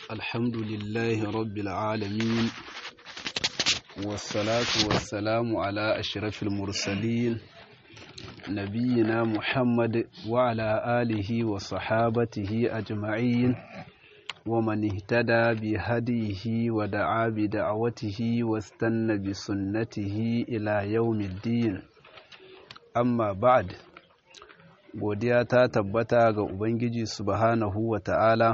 الحمد لله رب العالمين، والصلاة والسلام على أشرف المرسلين نبينا محمد وعلى آله وصحابته أجمعين، ومن اهتدى بهديه ودعا بدعوته واستنى بسنته إلى يوم الدين. أما بعد، godiya ta tabbata ga Ubangiji subhanahu wa ta'ala,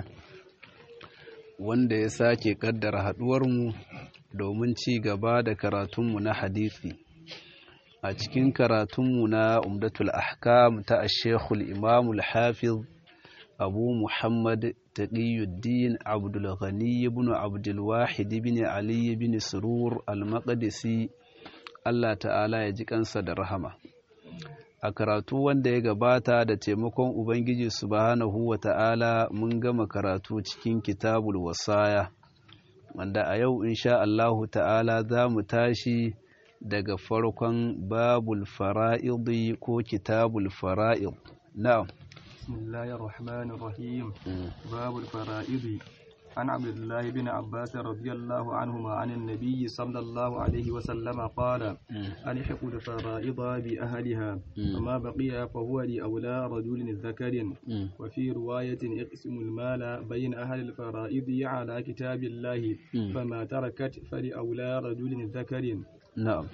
wanda ya sake kaddara haduwarmu domin ci gaba da karatunmu na hadisi a cikin karatunmu na Umdatul Ahkam ta Sheikhul Imam al-Hafiz Abu Muhammad Taqiyuddin Abdul Ghani ibn Abdul Wahid ibn Ali ibn Surur al-Maqdisi, Allah ta'ala ya ji kansa da rahama. A karatu wanda ya gabata da taimakon Ubangiji subhanahu wa ta'ala mun gama karatu cikin kitabul wasaya, wanda a yau insha Allahu ta'ala za mu tashi daga farkon babul fara'idi ko kitabul fara'id. Na'am. Bismillahir Rahmanir Rahim. Babul fara'idi. عن عبد الله بن عباس رضي الله عنهما عن النبي صلى الله عليه وسلم قال: ألحق الفرائض بأهلها، وما بقي فهو لأولى رجل ذكر. وفي رواية: اقسم المال بين أهل الفرائض على كتاب الله، فما تركت فلأولى رجل ذكر. نعم.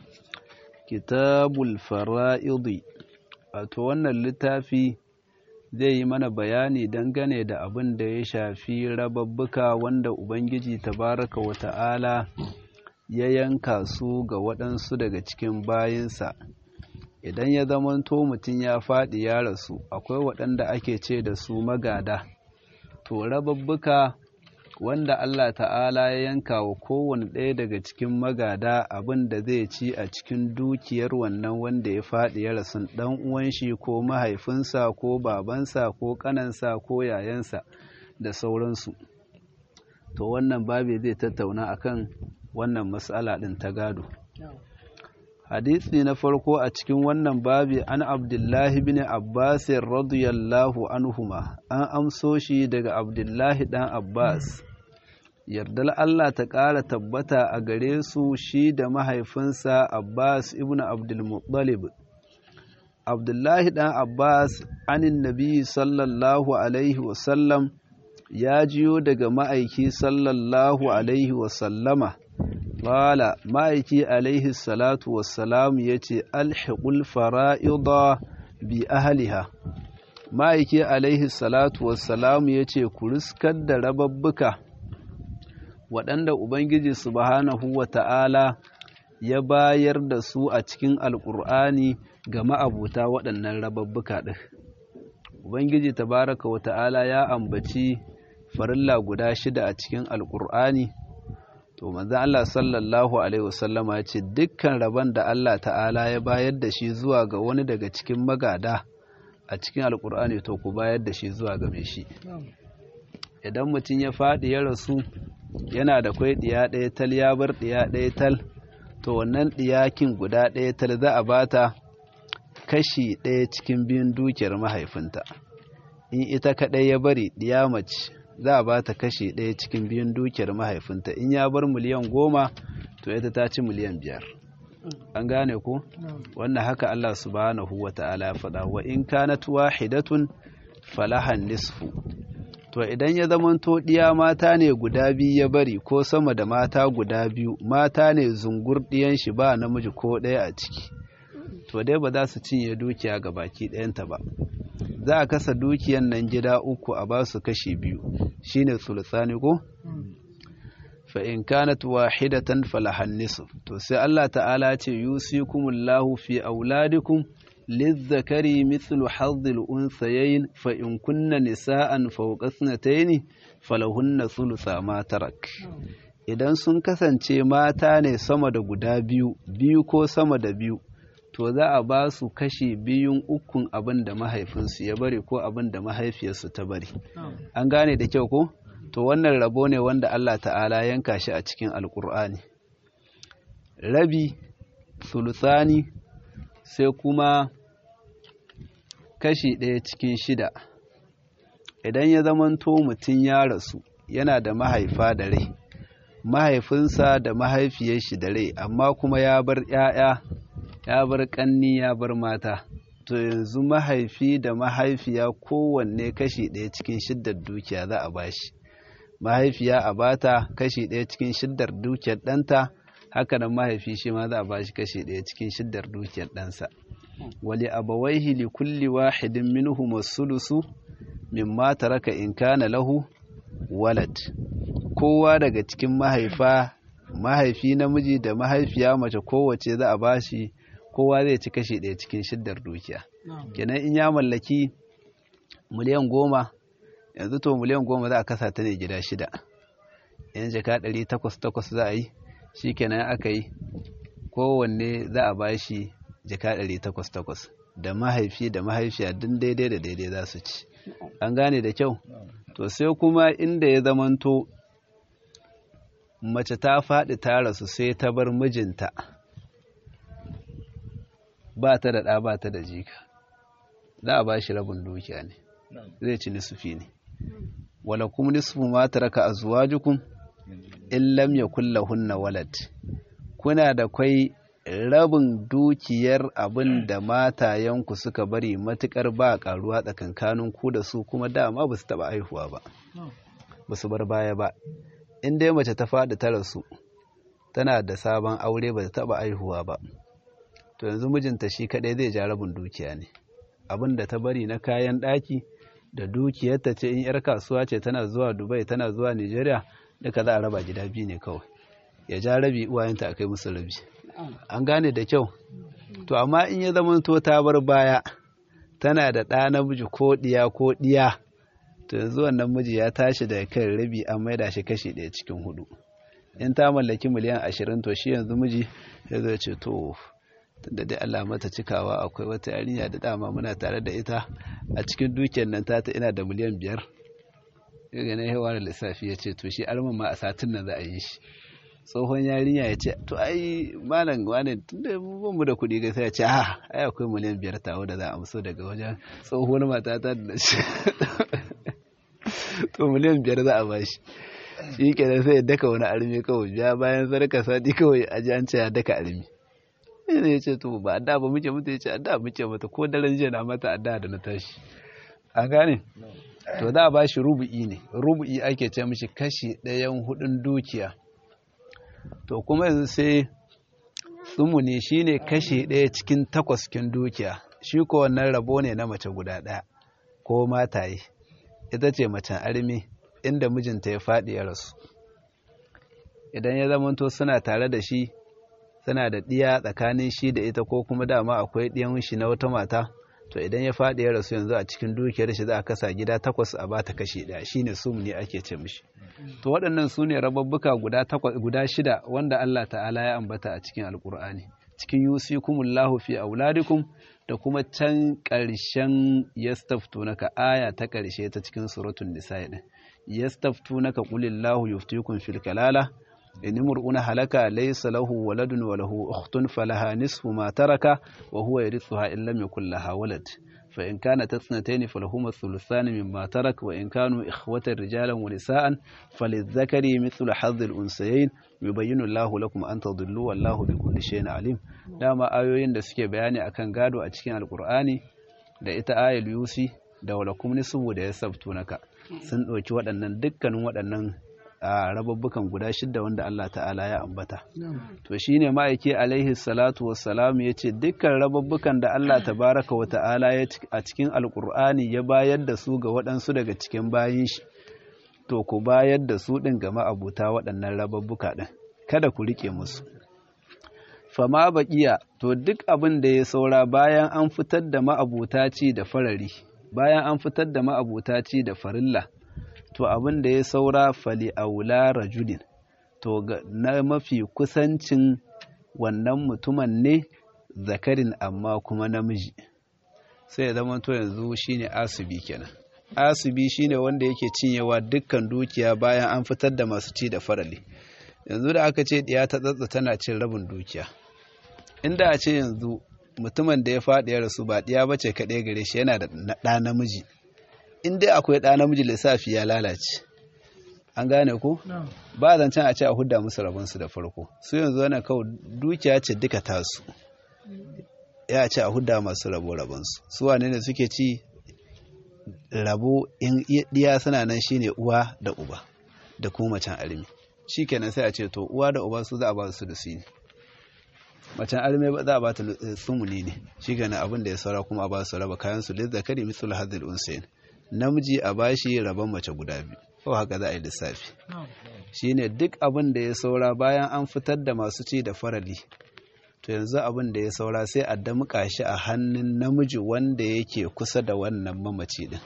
كتاب الفرائض أتوانا اللتافي zai yi mana bayani dangane da abin da ya shafi rababbuka wanda Ubangiji tabaraka wa ta'ala ya yanka su ga waɗansu daga cikin bayinsa. Idan ya zamanto mutum ya faɗi ya rasu, akwai waɗanda ake ce da su magada. To rababbuka wanda Allah ta'ala ya yanka wa kowane ɗaya daga cikin magada abin da zai ci a cikin dukiyar wannan wanda ya faɗi ya rasu, ɗan uwan shi ko mahaifinsa ko babansa ko ƙanansa ko yayansa da sauransu. To wannan babi zai tattauna akan wannan mas'ala ɗin ta gado. Hadisi na farko a cikin wannan babi an Abdullahi bin Abbas radiyallahu anhuma, an amso shi daga Abdullahi ɗan Abbas. Yardar Allah ta ƙara tabbata a gare su shi da mahaifinsa Abbas ibn Abdulmuttalib. Abdullahi ɗan Abbas anin Nabi sallallahu Alaihi wasallam ya jiyo daga ma'aiki sallallahu Alaihi wasallama. Ƙala ma'aiki alaihi salatu wassalam ya ce, Alhiƙul fara'ida bi ahliha. Ma'aiki alaihi salatu wassalam ya ce, ku riskar da rababbuka waɗanda Ubangiji subhanahu wa ta'ala ya bayar da su a cikin Alƙur'ani ga ma'abuta waɗannan rababbuka ɗin. Ubangiji tabaraka wa ta'ala ya ambaci farilla guda 6 a cikin Alƙur'ani. To, manzon Allah sallallahu Alaihi wasallama ya ce, dukkan rabon da Allah ta'ala ya bayar da shi zuwa ga wani daga cikin magada a cikin Alƙur'ani, to ku bayar da shi zuwa ga mai shi. Idan mutum ya faɗi ya rasu, yana da kwai ɗiya ɗaya tal ya bar ɗiya ɗaya tal, to wannan ɗiyakin guda ɗaya tal za a bata kashi ɗaya cikin 2 dukiyar mahaifinta. In ita kaɗai ya bari ɗiya mace, za a bata kashi ɗaya cikin 2 dukiyar mahaifinta. In ya bar miliyan 10, to ita ta ci miliyan 5. An gane ko? Wannan haka Allah subhanahu wa ta'ala ya faɗa, wa in kanat wahidatun falahan nisfu. To idan ya zamanto ɗiya mata ne guda 2 ya bari, ko sama da mata guda 2, mata ne zungur ɗiyan shi ba namiji ko ɗaya a ciki, to dai ba za su cinye dukiya ga baki ɗayanta ba. Za a kasa dukiyan nan gida 3 a ba su kashi 2, shine sulusani ko? Fa in kanat wahidatan falahan nisf. To sai Allah ta'ala ce, yusikumullahu fi auladikum للذكر مثل حظ الأنثيين فإن كن نساء فوق 2 فلهن ثلث ما ترك. Idan sun kasance mata ne sama da guda 2 ko sama da 2, to za a ba su kashi 2/3 abin da mahaifinsu ya bari ko abin da mahaifiyarsu ta bari. An gane da kyau ko? To wannan rabo ne wanda Allah ta'ala yanka shi a cikin Alƙur'ani. Rabi, sulusani, sai kuma kashi 1/6. Idan ya zamanto mutum ya rasu yana da mahaifa da rai, mahaifinsa da mahaifiyar shi da rai, amma kuma ya bar ƴaƴa, ya bar ƙanni, ya bar mata. To yanzu mahaifi da mahaifiya kowanne kashi ɗaya cikin shiddar dukiya za a bashi. Mahaifiya a bata kashi ɗaya cikin shiddar dukiyar ɗanta, haka nan mahaifi shi ma za a bashi kashi ɗaya cikin shiddar dukiyar ɗansa. Wali abawaihi li kulli wahidin minhum as-sulusu mimma taraka in kana lahu walad. Kowa daga cikin mahaifi namiji da mahaifiya mace kowace za a bashi, kowa zai ci kashi ɗaya cikin shiddar dukiya. Kenan in ya mallaki miliyan 10, yanzu to miliyan 10 za a kasa ta ne gida 6. In jaka 800 za a yi, shi kenan aka yi kowanne za a bashi jaka 800 da mahaifi da mahaifiya duk daidai da daidai za su ci. An gane da kyau? To sai kuma inda ya zamanto mace ta faɗi ta rasu sai ta bar mijinta, ba ta da ɗa ba ta da jika, za a ba shi rabin dukiya ne, zai ci nisfi ne. Wala kuma nisfu ma taraka azwajukum in lam yakul lahunna walad. Kuna da kwai rabin dukiyar abin da matayenku suka bari matukar ba karuwa tsakankanin ku da su, kuma dama ba su taba aihuwa ba, ba su bar baya ba. In dai mace ta faɗi ta rasu tana da sabon aure ba ta taba aihuwa ba, to yanzu mijinta shi kadai zai ja rabin dukiya ne. Abin da ta bari na kayan ɗaki da dukiyarta ce, in 'yar kasuwa ce tana zuwa Dubai tana zuwa Nigeria, duka za a raba gida biyu ne kawai, ya ja rabi, uwayenta a kai musu rabi. An gane da kyau? To amma in ya zama to ta bar baya tana da ɗa namiji ko ɗiya, to yanzu wannan miji ya tashi daga kan rabi an maida shi kashi 1 cikin 4. In ta mallaki miliyan 20, to shi yanzu miji ya zo ce to tunda dai Allah mata cikawa, akwai wata yarinya da dama muna tare da ita a cikin dukiyar nan ta ina da miliyan 5. Daga nan yawa da lissafi ya ce to shi alman ma a satin nan za a yi shi. Tsohon yarinya ya ce to ai malam wane tunda mu da kuɗi gaisa, ya ce ai akwai miliyan 5 tawo da za a amso daga wajen tsohuwar matata da shi. To miliyan 5 za a bashi. Shi kenan sai ya daka wani armi kawai, biya bayan sarka sati kawai a ji an ce ya daka armi. Ne ya ce to ba adda ba muke mata, ya ce adda muke mata, ko daren jiya na mata adda da na tashi. An gane? To za a bashi rubu'i ne, rubu'i ake ce mishi kashi 1/4 dukiya. To kuma yanzu sai tsumuni shine kashi 1 cikin 8 kin dukiya. Shi ko wannan rabo ne na mace guda ɗaya ko mataye, ita ce macen armi inda mijinta ya faɗi ya rasu. Idan ya zamanto suna tare da shi, suna da ɗiya tsakanin shi da ita, ko kuma dama akwai ɗiyan shi na wata mata, to idan ya faɗi ya rasu yanzu a cikin dukiyar shi za a kasa gida 8 a bata kashi 1, shine sumuni ake ce mishi. To waɗannan su ne rababbuka guda 6 wanda Allah ta'ala ya ambata a cikin Alƙur'ani, cikin yusikumullahu fi auladikum da kuma can ƙarshen yastaftunaka, aya ta ƙarshe ta cikin suratul nisa din. Yastaftunaka qulillahu yuftikum fil kalala in imrun halaka laysa lahu waladun wa lahu ukhtun falaha nisfu ma taraka wa huwa yarithuha in lam yakul laha walad. فإن كانت اثنتين فلهما الثلثان مما ترك وإن كانوا إخوة رجالا ونساء فللذكر مثل حظ الأنثيين يبين الله لكم أن تضلوا والله بكل شيء عليم. dama ayoyin da suke bayani akan gado a cikin Alƙur'ani da ita ayal yusi da walakum nisfu da yasabtunaka sun ɗauki waɗannan dukkanin waɗannan rababbukan guda 6 wanda Allah ta'ala ya ambata. To shine ma'aiki alaihi salatu wassalam ya ce dukkan rababbukan da Allah tabaraka wa ta'ala ya a cikin Alƙur'ani ya bayar da su ga waɗansu daga cikin bayin shi, to ku bayar da su ɗin ga ma'abuta waɗannan rababbuka ɗin, kada ku riƙe musu. Fama baƙiya, to duk abin da ya saura bayan an fitar da ma'abuta ci da farari, bayan an fitar da ma'abuta ci da farilla, to abin da ya saura fali aula rajulin, to na mafi kusancin wannan mutumin ne zakarin amma kuma namiji. Sai ya zama to yanzu shine asibi kenan. Asibi shine wanda yake cinyewa dukkan dukiya bayan an fitar da masu ci da farali. Yanzu da aka ce diya ta tsatsa tana cin rabin dukiya, inda a ce yanzu mutumin da ya faɗi ya rasu ba diya bace kaɗai gare shi, yana da ɗa namiji, in dai akwai ɗa namiji lissafi ya lalace. an gane ko ba zancen a ce a hudda musu rabonsu da farko su yanzu wannan kawai dukiya ce duka tasu ya ce a hudda masu rabonsu su wane ne suke ci rabo in diya suna nan shine uwa da uba da kuma macen armi shikenan sai a ce to uwa da uba su za a ba su da su ne macen armi ba za a ba ta sumuni ne shikenan abin da ya saura kuma a ba su raba kayan su lizzakari mithlu hadhil unsayn namiji a bashi rabon mace guda biyu ko haka za a yi lissafi shine duk abin da ya saura bayan an fitar da masu ci da farali to yanzu abin da ya saura sai a damƙa shi a hannun namiji wanda yake kusa da wannan mamaci din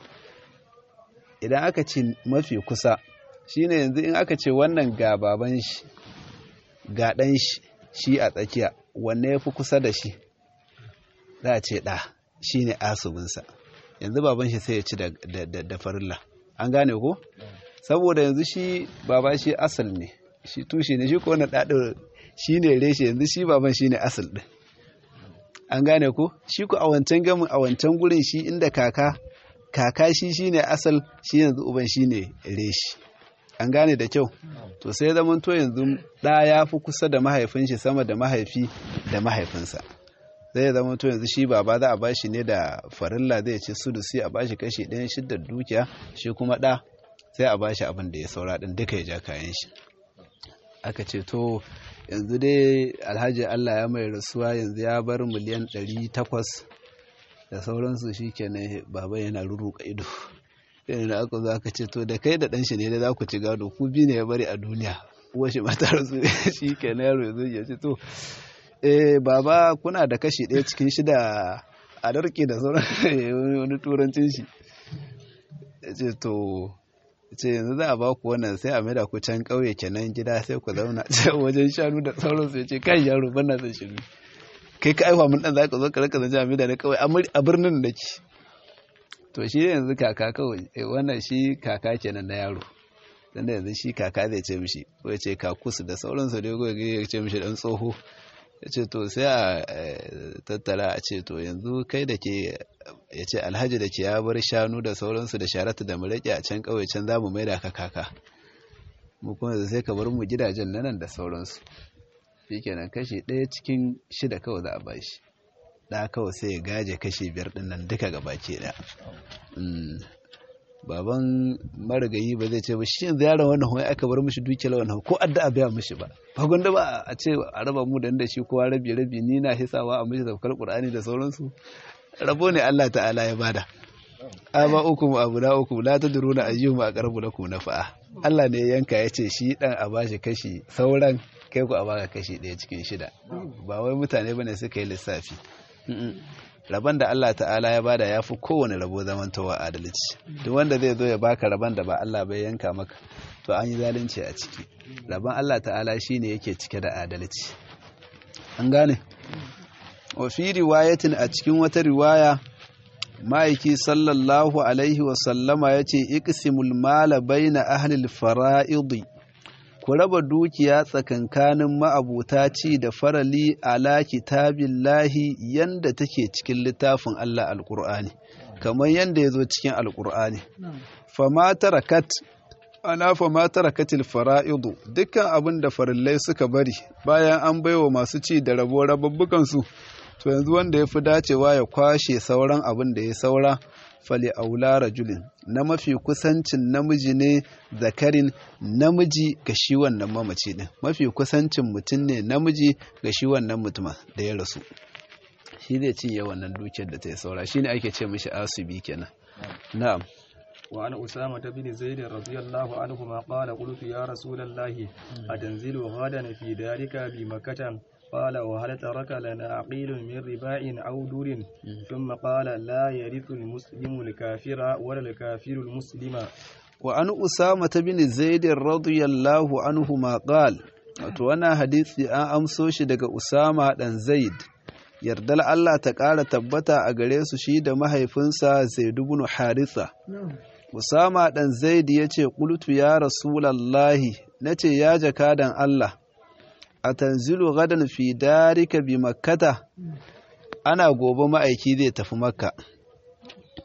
idan aka ce mafi kusa shine yanzu in aka ce wannan ga baban shi ga ɗan shi a tsakiya wanne ya fi kusa da shi za a ce ɗa shine asubinsa yanzu baban shi sai ya ci da farilla an gane ko saboda yanzu shi baba shi asal ne shi tushe ne shi ko wannan ɗaɗin shi ne reshe yanzu shi baban shi ne asal ɗin an gane ko shi ko a wancan gamin a wancan gurin shi inda kaka shi ne asal shi yanzu uban shi ne reshe an gane da kyau to sai zaman to yanzu ɗa ya fi kusa da mahaifin shi sama da mahaifi da mahaifinsa zai zama to yanzu shi baba za a bashi ne da farilla zai ci sudusi a bashi kashi 1/6 dukiya shi kuma ɗa sai a bashi abin da ya saura ɗin duka ya ja kayan shi aka ce to yanzu dai alhaji Allah ya mai rasuwa yanzu ya bar miliyan 800 da sauransu shi kenan baba yana ruruka ido yana da aka zo aka ce to da kai da ɗan shi ne da za ku ci gado ku biyu ne ya bari a duniya uwa shi mata rasu shi kenan yaro yanzu ya ce to baba kuna da kashi 1/6 a darke da sauran wani turancin shi ya ce to ce yanzu za a ba ku wannan sai a maida ku can ƙauye kenan gida sai ku zauna can wajen shanu da sauransu ya ce kai yaro bana zan shiru kai ka aiwa mun dan za ka zo ka raka zance a maida da ƙauye a birnin da ke to shi yanzu kaka kawai wannan shi kaka kenan na yaro dan yanzu shi kaka zai ce mishi ko ya ce kakusu da sauransu da ya ce mishi dan tsoho ya ce to sai a tattara a ce to yanzu kai da ke ya ce alhaji da ke ya bar shanu da sauransu da sharatu da muraƙi a can ƙauye can za mu mai da ka kaka mu kuma sai ka bar mu gidajen nan da sauransu shi kenan kashi 1/6 kawai za a ba shi da kawai sai ya gaje kashi 5 ɗin nan duka ga baki ɗaya baban marigayi ba zai ce ba shi yanzu yaron wannan wai aka bar mishi dukiyar wannan ko addu'a biya mishi ba gwanda ba a ce a raba mu da shi kowa rabi ni na hisawa a mishi zakar qur'ani da sauransu rabo ne Allah ta'ala ya bada aba ukum abuna ukum la tadruna ayyuhum aqrabu lakum nafa'a Allah ne ya yanka yace shi dan a bashi kashi sauran kai ku a baka kashi 1/6 ba wai mutane bane suka yi lissafi rabon da Allah ta'ala ya bada ya fi kowane rabo zamantowa adalci duk wanda zai zo ya baka rabon da ba Allah bai yanka maka to an yi zalunci a ciki rabon Allah ta'ala shine yake cike da adalci an gane wa fi riwayatin a cikin wata riwaya ma'aiki sallallahu alaihi wa sallama yace iqsimul mala baina ahli al-fara'id ku raba dukiya tsakankanin ma'abuta ci da farali ala kitabillahi yanda take cikin littafin Allah alqur'ani kamar yanda yazo cikin alqur'ani fama tarakatil fara'idu dukkan abin da farillai suka bari bayan an baiwa masu ci da rabo rababbukan su to yanzu wanda yafi dacewa ya kwashe sauran abin da ya saura fali aula rajulin na mafi kusancin namiji ne zakarin namiji ga shi wannan mamaci din mafi kusancin mutum ne namiji ga shi wannan mutuma da ya rasu shi zai cinye wannan dukiyar da ta yi saura shine ake ce mishi asubi kenan na'am وعن أسامة بن زيد رضي الله عنهما قال قلت يا رسول الله أتنزل غدا في ذلك بمكة قال وهل ترك لنا عقيل من رباع أو دور ثم قال لا يرث المسلم الكافر ولا الكافر المسلم وعن أسامة بن زيد رضي الله عنهما قال وأنا حديثي أمسوش دق أسامة بن زيد yardal Allah ta ƙara tabbata a gare su shi da mahaifinsa Zaid ibn Haritha Usama dan Zaid yace qultu ya rasulallahi nace ya jakadan Allah atanzilu gadan fi darika bi makkata ana gobe ma'aiki zai tafi makka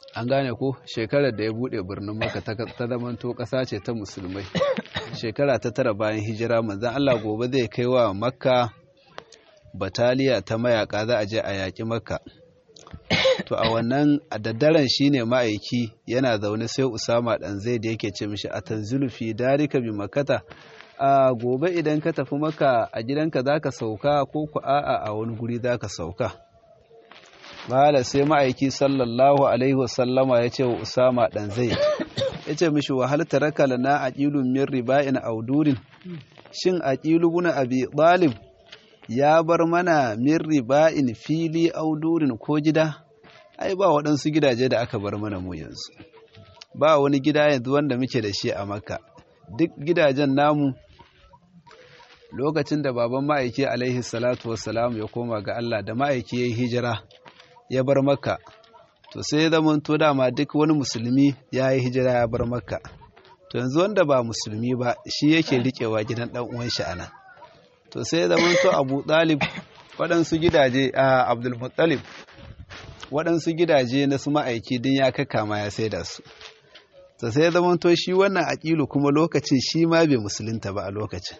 an gane ko shekarar da ya bude birnin Makka ta zamanto ƙasa ce ta musulmai shekara ta 9 bayan hijira manzon Allah gobe zai kai wa Makka bataliya ta mayaka za a je a yaƙi Makka. To a wannan a daddaren shine ma'aiki yana zaune sai Usama dan Zaid yake ce mishi atanzilu fi darika bi makkata, a gobe idan ka tafi Makka a gidanka zaka sauka ko ku a'a a wani guri zaka sauka. Bala sai ma'aiki sallallahu alaihi wasallama ya ce wa Usama dan Zaid ya ce mishi wa hal taraka lana aqilun min riba'in audurin, shin aqilu ibn Abi Talib ya bar mana min riba'in fili audurin ko gida? Ai ba waɗansu gidaje da aka bar mana mu yanzu, ba wani gida yanzu wanda muke da shi a Makka. Duk gidajen namu lokacin da baban ma'aiki alaihi salatu wassalam ya koma ga Allah da ma'aiki ya yi hijira ya bar Makka, to sai ya zama to dama duk wani musulmi ya yi hijira ya bar Makka. To yanzu wanda ba musulmi ba shi yake riƙewa gidan ɗan uwan shi anan. To sai ya zama to Abu Talib waɗansu gidaje a Abdul Muttalib waɗansu gidaje na su ma'aiki din ya kakama ya sai da su. To sai ya zama to shi wannan aqilu kuma lokacin shi ma bai musulunta ba a lokacin.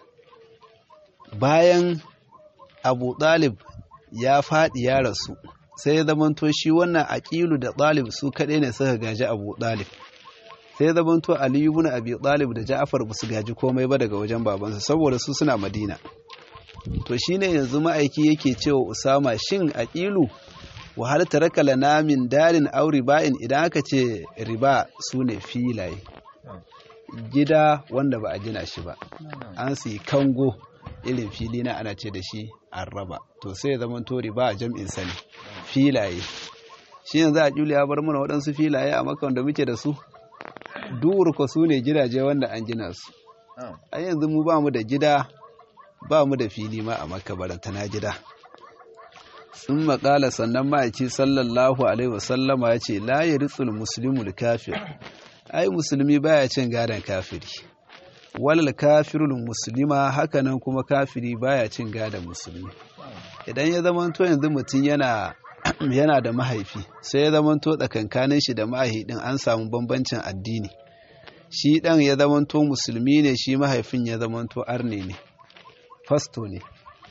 Bayan Abu Talib ya faɗi ya rasu sai ya zama to shi wannan aqilu da Talib su kaɗai ne suka gaji Abu Talib. Sai ya zama to Ali ibn Abi Talib da Ja'far ba su gaji komai ba daga wajen babansu saboda su suna Madina. To shine yanzu ma'aiki yake cewa Usama shin aqilu wa hal taraka lana min darin aw riba'in, idan aka ce riba sune filaye, gida wanda ba a gina shi ba, an su kango irin fili na ana ce da shi arraba, to sai zaman to riba jam'in sani filaye. Shi yanzu aqilu ya bar mana waɗansu filaye a Makka wanda muke da su, dur ko sune gidaje wanda an gina su. A yanzu mu ba mu da gida, ba mu da fili ma a Makka barantana gida. Sun maƙala sannan ma'aiki sallallahu alaihi wasallama ya ce la yaritsul muslimul kafir, ai musulmi baya cin gadon kafiri, walal kafirul muslima, hakanan kuma kafiri baya cin gadon musulmi. Idan ya zamanto yanzu mutum yana da mahaifi sai ya zamanto tsakankanin shi da mahaifi din an samu bambancin addini, shi dan ya zamanto musulmi ne, shi mahaifin ya zamanto arne ne, fasto ne.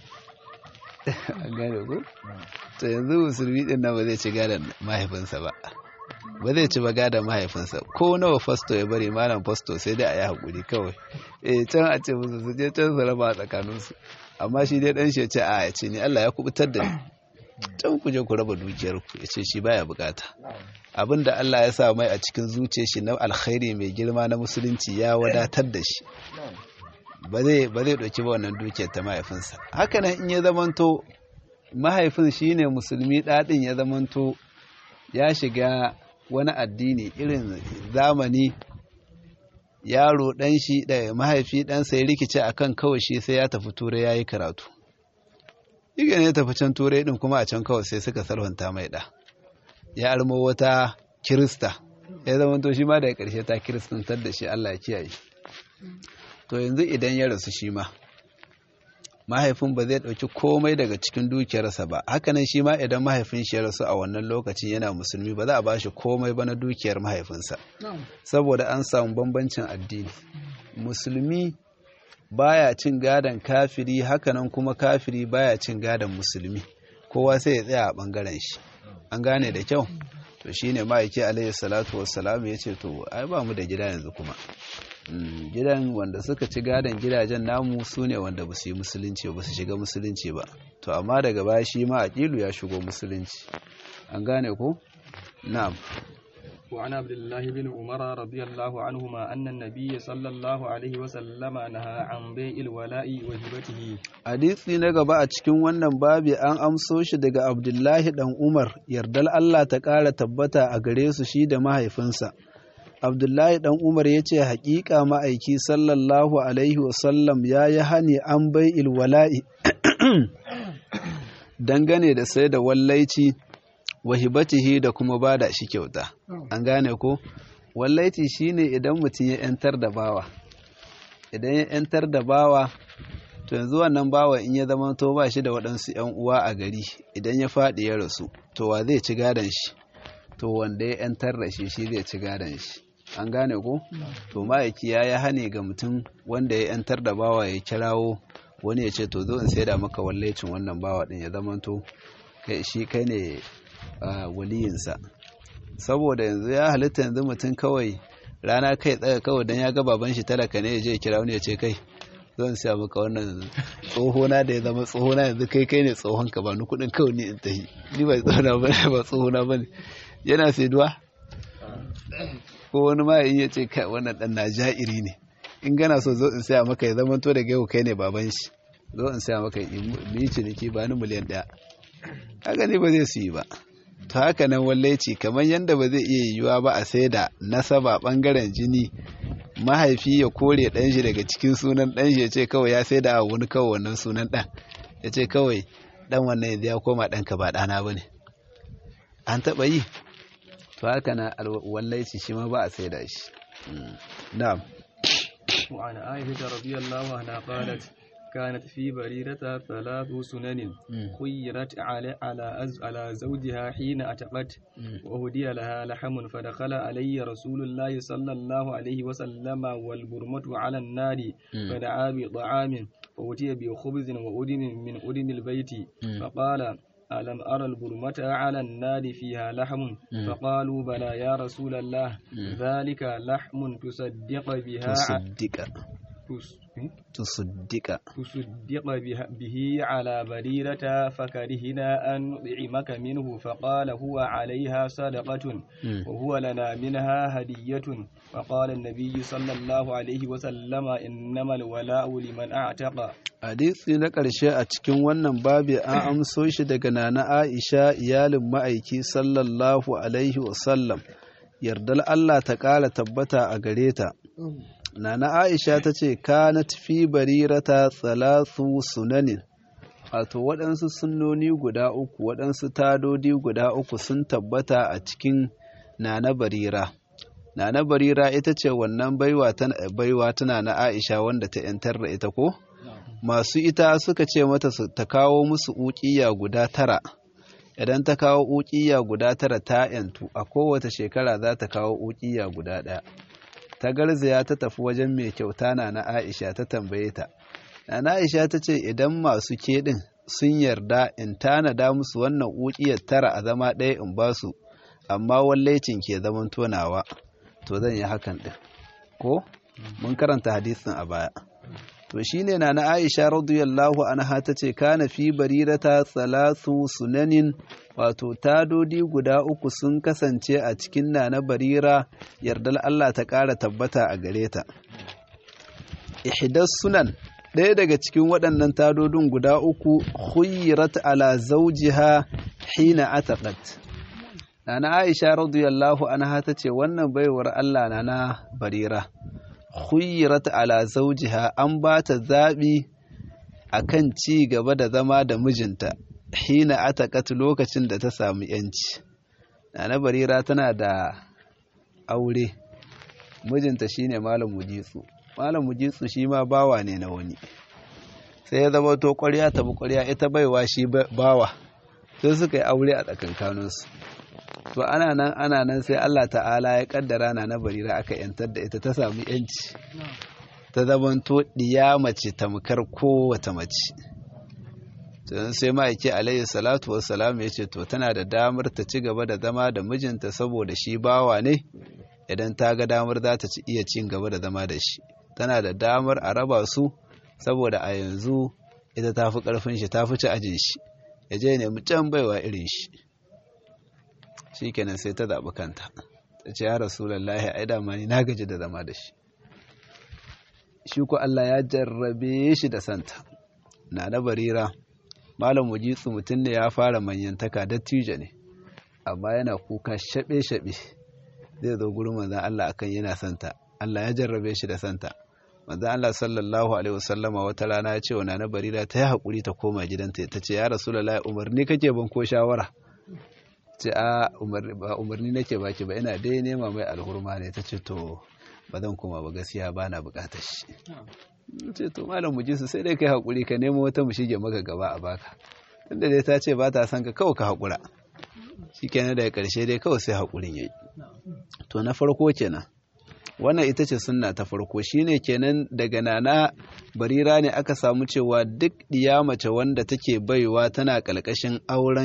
Gane ku? To yanzu musulmi din nan ba zai ci gadon mahaifinsa ba, ba zai ci ba gadon mahaifinsa, ko nawa fasto ya bari malam fasto sai dai a yi haƙuri kawai. Can a ce musu su je can su raba a tsakaninsu, amma shi dai ɗan shi ya ce a ya ce ni Allah ya kubutar da ni, can ku je ku raba dukiyarku, ya ce shi baya bukata. Abin da Allah ya sa mai a cikin zuciyar shi na alkhairi mai girma na musulunci ya wadatar da shi, ba zai ɗauki ba wannan dukiyar ta mahaifinsa. Hakanan in ya zamanto mahaifin shine musulmi, ɗaɗin ya zamanto ya shiga wani addini irin zamani, yaro ɗan shi da mahaifi ɗansa ya rikice akan kawai shi sai ya tafi turai ya yi karatu, iga ne tafi can turai ɗin kuma a can kawai sai suka sarwanta mai ɗa, ya armo wata kirista, ya zamanto shi ma daga ƙarshe ta kiristantar da shi, Allah ya kiyaye. To yanzu idan ya rasu shi ma mahaifin ba zai ɗauki komai daga cikin dukiyarsa ba, hakanan shi ma idan mahaifin shi ya rasu a wannan lokacin yana musulmi ba za a bashi komai ba na dukiyar mahaifinsa, saboda an samu bambancin addini. Musulmi baya cin gadon kafiri, hakanan kuma kafiri baya cin gadon musulmi, kowa sai ya tsaya a ɓangaren shi. An gane da kyau? To shine ma'aiki alaihi salatu wassalam ya ce to ai ba mu da gida yanzu kuma. Gidan wanda suka ci gadon gidajen namu su ne wanda ba su yi musulunci ba su shiga musulunci ba, to amma daga baya shi ma aqilu ya shigo musulunci. An gane ko? Na'am. وعن عبد الله بن عمر رضي الله عنهما أن النبي صلى الله عليه وسلم نهى عن بيع الولاء وهبته. Hadisi na gaba a cikin wannan babi an amso shi daga Abdullahi dan Umar, yardal Allah ta ƙara tabbata a gare su shi da mahaifinsa. Abdullahi dan Umar ya ce haƙiƙa ma'aiki sallallahu alaihi wasallam ya yi hani an bai'il wala'i dangane da sai da wallaici, wahibatihi da kuma bada shi kyauta. An gane ko? Wallaiti shine idan mutum ya yantar da bawa, idan ya yantar da bawa, to yanzu wannan bawa in ya zama to ba shi da waɗansu ‘yan uwa a gari, idan ya faɗi ya rasu, to wa zai ci gadon shi? to wanda ya yantar da shi zai ci gadon shi. An gane ko? To ma'aiki ya yi hane ga mutum wanda ya yantar da bawa ya kirawo wani ya ce to zo in saida maka wallaicin wannan bawa din ya zamanto kai ne waliyinsa. Saboda yanzu ya halitta yanzu mutum kawai rana kai tsaka kawai don ya ga baban shi talaka ne ya je kira wani ya ce kai zan siya maka wannan tsohona da ya zama tsohona yanzu kai ne tsohonka ba ni kudin kawai ni in tahi ni ba tsohona bane ba tsohona bane yana saiduwa ko wani ma ya ce kai wannan dan na ja'iri ne in gana so zo in siya maka ya zama to daga yau kai ne baban shi zo in siya maka yi ciniki ba ni miliyan 1 haka ne ba zai su yi ba. To haka nan wallaici kamar yadda ba zai iya yiwuwa ba a sai da nasaba bangaren jini mahaifi ya kore ɗan shi daga cikin sunan ɗan shi ya ce kawai ya sai da wani kawai wannan sunan ɗan ya ce kawai ɗan wannan yanzu ya koma ɗanka ba ɗana ba ne an taɓa yi. To haka nan wallaici shi ma ba a sai da shi. Na'am. وعن عائشة رضي الله عنها قالت كانت في بريرة 3 سنن خيرت على زوجها حين أتقت وهدي لها لحم فدخل علي رسول الله صلى الله عليه وسلم والبرمة على النار فدعا بطعام فأتي بخبز وأدم من أدم البيت فقال ألم أرى البرمة على النار فيها لحم فقالوا بلى يا رسول الله ذلك لحم تصدق به على بريرة فكرهنا أن نطعمك منه فقال هو عليها صدقة وهو لنا منها هدية. فقال النبي صلى الله عليه وسلم إنما الولاء لمن أعتق. Hadisi na ƙarshe a cikin wannan babi an amso shi daga Nana Aisha iyalin ma'aiki sallallahu alaihi wasallam yardar Allah ta ƙara tabbata a gare ta. Nana Aisha ta ce kanat fi barirata 3 sunanin, wato waɗansu sunnoni guda 3 waɗansu tadodi guda 3 sun tabbata a cikin Nana Barira. Nana Barira ita ce wannan baiwa ta Nana Aisha wanda ta ‘yantar da ita ko? Masu ita suka ce mata ta kawo musu uƙiya guda 9. Idan ta kawo uƙiya guda 9 ta ‘yantu, a kowace shekara za ta kawo uƙiya guda 1. Ta garzaya ta tafi wajen mai kyauta na Aisha ta tambaye ta. Nana Aisha ta ce idan masu keɗin sun yarda in tanada musu wannan uƙiyar 9 a zama ɗaya in ba su, amma wallaicin ke zaman tonawa, to zan yi hakan ɗin. Ko? Mun karanta hadisin a baya. To shi ne Nana Aisha radiyallahu anha ta ce kana fi barirata 3 sunanin, wato tadodi guda 3 sun kasance a cikin Nana Barira yardar Allah ta ƙara tabbata a gare ta. Ihdas sunan, ɗaya daga cikin waɗannan tadodin guda 3 khuyrat ala zawjiha hina ataqat. Nana Aisha radiyallahu anha ta ce wannan baiwar Allah Nana Barira khuyrat ala zawjiha, an ba ta zaɓi akan ci gaba da zama da mijinta hina ataqat, lokacin da ta samu yanci. Nana Barira tana da aure, mijinta shine Malam Mujitsu. Malam Mujitsu shi ma bawa ne na wani, sai ya zama to ƙwarya ta bi ƙwarya, ita baiwa shi bawa, sai suka yi aure a tsakankaninsu. To ana nan sai Allah ta'ala ya kaddara Nana Barira aka yantar da ita, ta samu yanci, ta zamanto diya mace tamkar kowace mace. To sai ma'aiki alayhi salatu wassalam ya ce to tana da damar ta ci gaba da zama da mijinta saboda shi bawa ne, idan ta ga damar za ta iya cin gaba da zama da shi. Tana da damar a raba su saboda a yanzu ita ta fi ƙarfin shi, ta fi ci ajin shi, ya je nemi can baiwa irin shi. Shi kenan sai ta zaɓi kanta, ta ce ya Rasulullahi ai dama ni na gaji da zama da shi. Shi ko Allah ya jarrabe shi da santa. Nana Barira, Malam Mujitsu mutum ne ya fara manyantaka, dattijo ne, amma yana kuka shaɓe-shaɓe zai zo gurin manzan Allah akan yana santa. Allah ya jarrabe shi da santa. Manzan Allah sallallahu alaihi wasallama wata rana ya ce wa Nana Barira ta yi haƙuri ta koma gidanta. Ta ce ya Rasulullahi umarni kake ban ko shawara? Ce a ba umarni nake baki ba, ina dai nema mai alhurma ne. Ta ce to ba zan koma ba, gaskiya ba na bukatar shi. Ce to Malam Mujitsu sai dai kai haƙuri, ka nemo wata mu shige maka gaba a baka, tunda dai ta ce ba ta son ka, kawai ka haƙura. shikenan daga ƙarshe dai kawai sai haƙurin yayi. To na farko kenan wannan ita ce sunna ta farko, shine kenan daga nana Barira ne aka samu cewa duk diya mace wanda take baiwa tana ƙalƙashin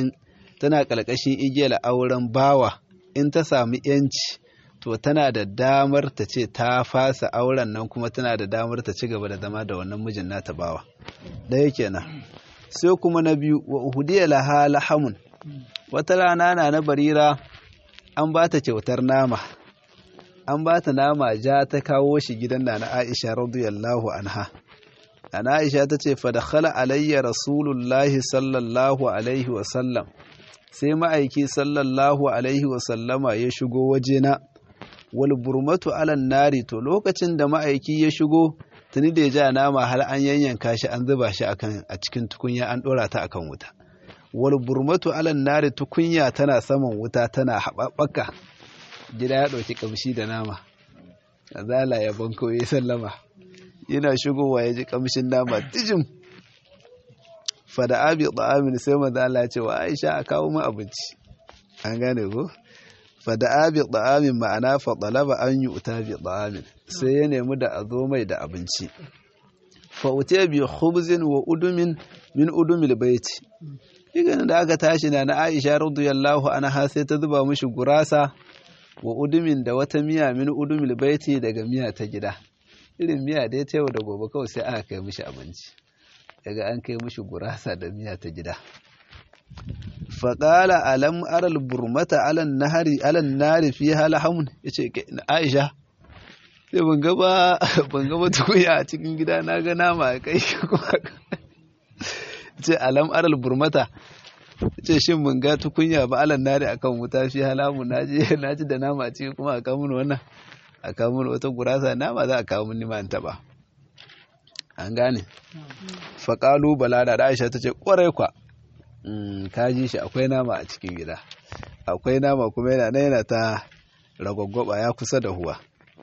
igiyar auren bawa, in ta samu yanci to tana da damar ta ce ta fasa auren nan, kuma tana da damar ta ci gaba da zama da wannan mijin nata bawa. Ɗaya kenan. Sai kuma na biyu, wa uhudiya laha lahamun, wata rana na Barira an ba ta kyautar nama, an ba ta nama ja ta kawo shi gidan na Aisha radiyallahu anha. Ana Aisha ta ce fa dakhala alayya rasulullahi sallallahu alaihi wa sallam, sai ma'aiki sallallahu alaihi wa sallama ya shigo wajena, wal burmatu alan nari, to lokacin da ma'aiki ya shigo tuni da ya ja nama har an yanyanka shi an zuba shi a cikin tukunya an dora ta akan wuta. Wal burmatu alan nari, tukunya tana saman wuta tana haɓaɓɓaka, gida ya ɗauki ƙamshi da nama. Azala ya banko ya sallama, yana shigowa ya ji ƙamshin nama tijim. Fada abi ta'amin, sai manzo Allah ya ce wa Aisha a kawo mu abinci. An gane ko? Fada abi ta'amin ma'ana fa talaba an yu'ta bi ta'amin, sai ya nemi da a zo mai da abinci. Fa utiya bi khubzin wa udumin min udumil baiti. Digan da aka tashi na Aisha radiyallahu anha sai ta zuba mishi gurasa wa udumin da wata miya min udumil baiti, daga miya ta gida. Irin miya dai ta yau da gobe, kawai sai aka kai mishi abinci. Daga an kai mishi gurasa da miya ta gida. Faƙala alam aral burmata alan nari fi halahamun, ya ce Aisha sai ban gaba tukunya a cikin gida, na ga nama kai kuma ce alam aral burmata, ce shin mun ga tukunya ba alan nari akan wuta fi halahamun, na ji da nama a ciki kuma a kamun wannan, a kamun wata gurasa, nama za a kawo mun nima in taba. An gane? Faƙalu bala da Aisha ta ce ƙwarai kwa, ka ji shi, akwai nama a cikin gida, akwai nama kuma yana ta ragwaggwaba ya kusa da huwa.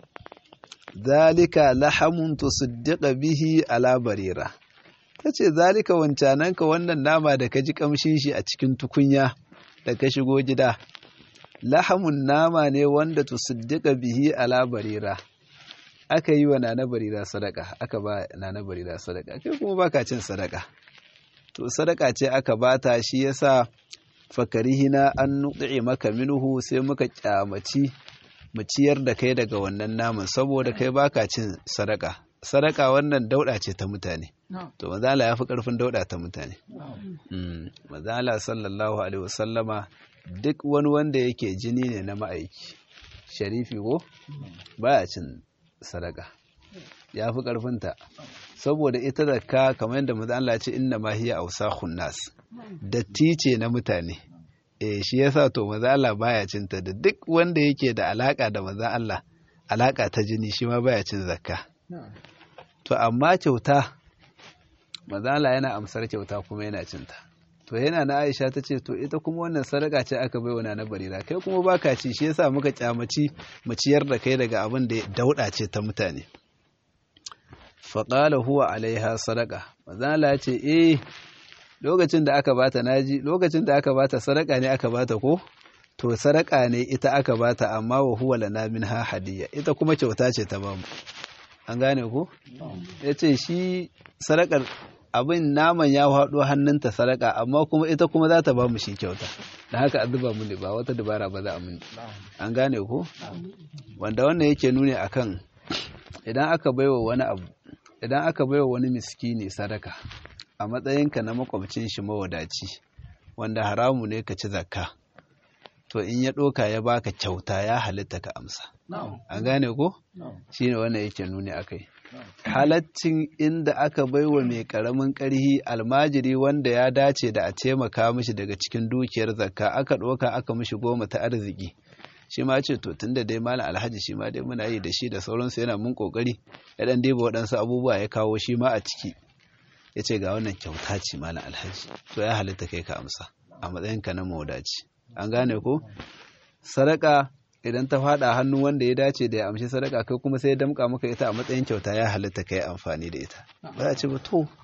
Zalika lahamun tusaddiqa bihi ala Barira, tace zalika wancananka wannan nama da ka ji kamshin shi a cikin tukunya da ka shigo gida, lahamun nama ne wanda tusaddiqa bihi ala Barira, aka yi wa nana Barira sadaka, aka ba nana Barira sadaka, kai kuma baka cin sadaka. To sadaka ce aka bata, shi yasa fakarihina an nuɗe maka minhu, sai muka kyamaci mu ciyar da kai daga wannan naman, saboda kai baka cin sadaka. Sadaka wannan dauda ce ta mutane. To manzo Allah ya fi karfin dauda ta mutane. Manzo Allah sallallahu alaihi wasallama duk wani wanda yake jini ne na ma'aiki, sharifi ko baya cin sadaka, ya fi ƙarfinta, saboda ita zakka kamar yadda manzo Allah ya ce inna ma hiya awsakhun nas, datti ce na mutane. Shi yasa to manzo Allah baya cin ta, da duk wanda yake da alaka da manzo Allah, alaka ta jini, shi ma baya cin zakka. To amma kyauta, manzo Allah yana amsar kyauta kuma yana cin ta. To yana na Aisha ta ce to ita kuma wannan sadaka ce aka bai wa na Barira, kai kuma baka ci, shi yasa muka kyamaci mu ciyar da kai daga abin da dauda ce ta mutane. Faqala huwa alaiha sadaka, manzo Allah ya ce lokacin da aka bata naji, lokacin da aka bata sadaka ne aka bata ko, to sadaka ne ita aka bata, amma wa huwa lana minha hadiyya, ita kuma kyauta ce ta bamu. An gane ko? Yace shi sadakar abin naman ya haɗo hannunta sadaka, amma kuma ita kuma za ta ba mu shi kyauta, da haka an zuba mu ne, ba wata dabara ba za a mun. An gane ko? Wanda wannan yake nuni akan idan aka baiwa wani abu, idan aka baiwa wani miskini sadaka a matsayinka na makwabcin shi mawadaci wanda haramu ne ka ci zakka, to in ya ɗoka ya baka kyauta ya halitta ka amsa. An gane ko? Shine wannan yake nuni akai. Halaccin inda aka baiwa mai karamin ƙarhi almajiri wanda ya dace da a taimaka mishi daga cikin dukiyar zakka, aka ɗoka aka mishi goma ta arziki, shi ma ce to tunda dai malam alhaji shi ma dai muna yi da shi da sauransu, yana mun kokari, ya dan dai waɗansu abubuwa ya kawo shi ma a ciki, ya ce ga wannan kyauta ce malam alhaji, to ya halitta kai ka amsa a matsayinka na mawadaci. An gane ko? Sadaka idan ta fada hannu wanda ya dace da ya amshi sadaka, kai kuma sai ya damka maka ita a matsayin kyauta, ya halitta kai amfani da ita. Ba za a ce ba to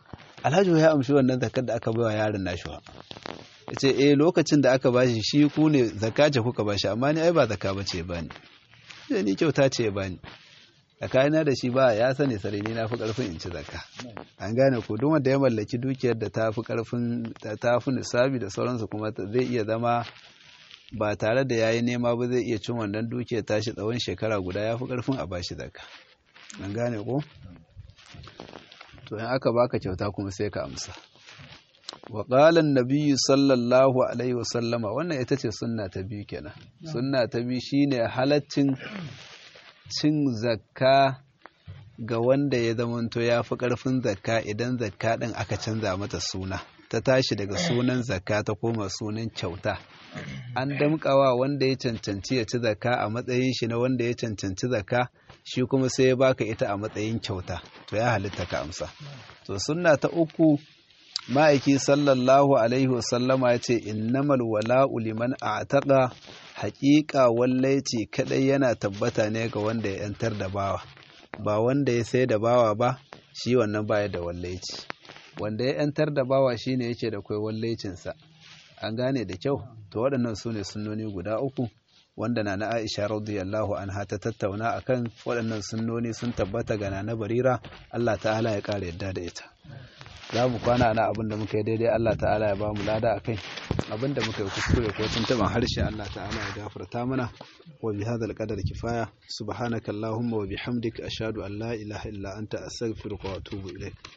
Alhaji ya amshi wannan zakar da aka baiwa yaron nashi wa. Yace lokacin da aka bashi shi ku ne zakka ce kuka bashi amma ni ai ba zakka bace bani. Sai ni kyauta ce bani. Tsakanin da shi ba ya sani sare ni na fi karfin in ci zakka. An gane ko duk wanda ya mallaki dukiyar da ta fi karfin ta fi nisabi da sauransu kuma zai iya zama ba tare da yayi nema ba zai iya cin wannan dukiyar tashi tsawon shekara guda ya fi karfin a bashi zakka. An gane ko? To in aka baka kyauta kuma sai ka amsa. Wa qala an-nabiy sallallahu alaihi wasallama wannan ita ce sunna ta biyu kenan. Sunna ta biyu shine halaccin cin zakka ga wanda ya zamanto ya fi ƙarfin zakka idan zakka ɗin aka canza mata suna ta tashi daga sunan zakka ta koma sunan kyauta. An damƙawa wanda ya cancanci ya ci zakka a matsayin shi na wanda ya cancanci zakka shi kuma sai ya baka ita a matsayin kyauta to ya halitta ka amsa. To sunna ta uku ma'aiki sallallahu alaihi wasallama ya ce innamal wala'u liman a'taqa haƙiƙa wallaici kadai yana tabbata ne ga wanda ya yantar da bawa ba wanda ya sai da bawa ba shi wannan baya da wallaici wanda ya yantar da bawa shine yake da kai wallaicinsa. An gane da kyau. To waɗannan su ne sunnoni guda uku wanda Nana Aisha radiyallahu anha ta tattauna akan waɗannan sunnoni sun tabbata ga Nana Barira Allah ta'ala ya ƙara yadda da ita. Za mu kwana ana abinda muka yi daidai Allah ta'ala ya ba mu lada a kai abinda muka yi kuskure ko tuntuban harshe Allah ta'ala ya gafarta mana wa bi hadal qadar kifaya subhanaka allahumma wa bihamdika ashhadu an la ilaha illa anta astaghfiruka wa atubu ilaik.